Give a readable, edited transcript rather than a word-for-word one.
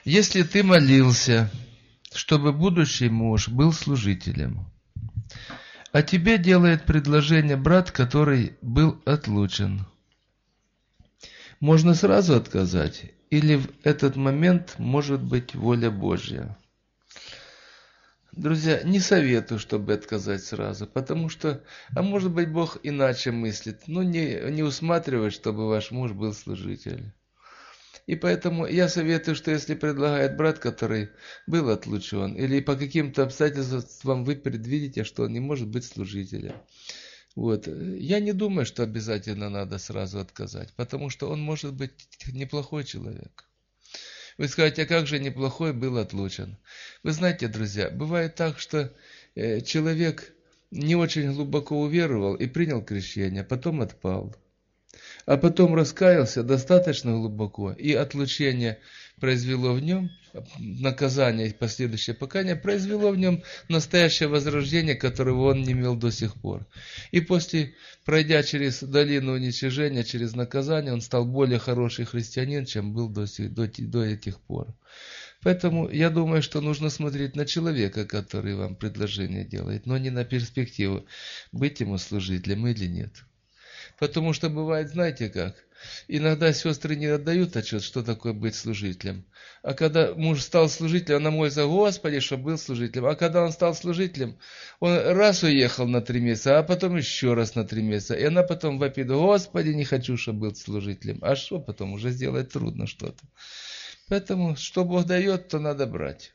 Если ты молился, чтобы будущий муж был служителем, а тебе делает предложение брат, который был отлучен, можно сразу отказать? Или в этот момент может быть воля Божья? Друзья, не советую, чтобы отказать сразу, потому что, а может быть, Бог иначе мыслит, но не усматривает, чтобы ваш муж был служитель. И поэтому я советую, что если предлагает брат, который был отлучен, или по каким-то обстоятельствам вы предвидите, что он не может быть служителем, вот, я не думаю, что обязательно надо сразу отказать, потому что он может быть неплохой человек. Вы скажете, а как же неплохой был отлучен? Вы знаете, друзья, бывает так, что человек не очень глубоко уверовал и принял крещение, потом отпал. А потом раскаялся достаточно глубоко, и отлучение произвело в нем, наказание и последующее покаяние произвело в нем настоящее возрождение, которого он не имел до сих пор. И после, пройдя через долину уничижения, через наказание, он стал более хороший христианин, чем был до этих пор. Поэтому я думаю, что нужно смотреть на человека, который вам предложение делает, но не на перспективу, быть ему служителем или нет. Потому что бывает, знаете как, иногда сестры не отдают отчет, что такое быть служителем. А когда муж стал служителем, она молится, Господи, чтобы был служителем. А когда он стал служителем, он раз уехал на 3 месяца, а потом еще раз на 3 месяца. И она потом вопит, Господи, не хочу, чтобы был служителем. А что потом? Уже сделать трудно что-то. Поэтому, что Бог дает, то надо брать.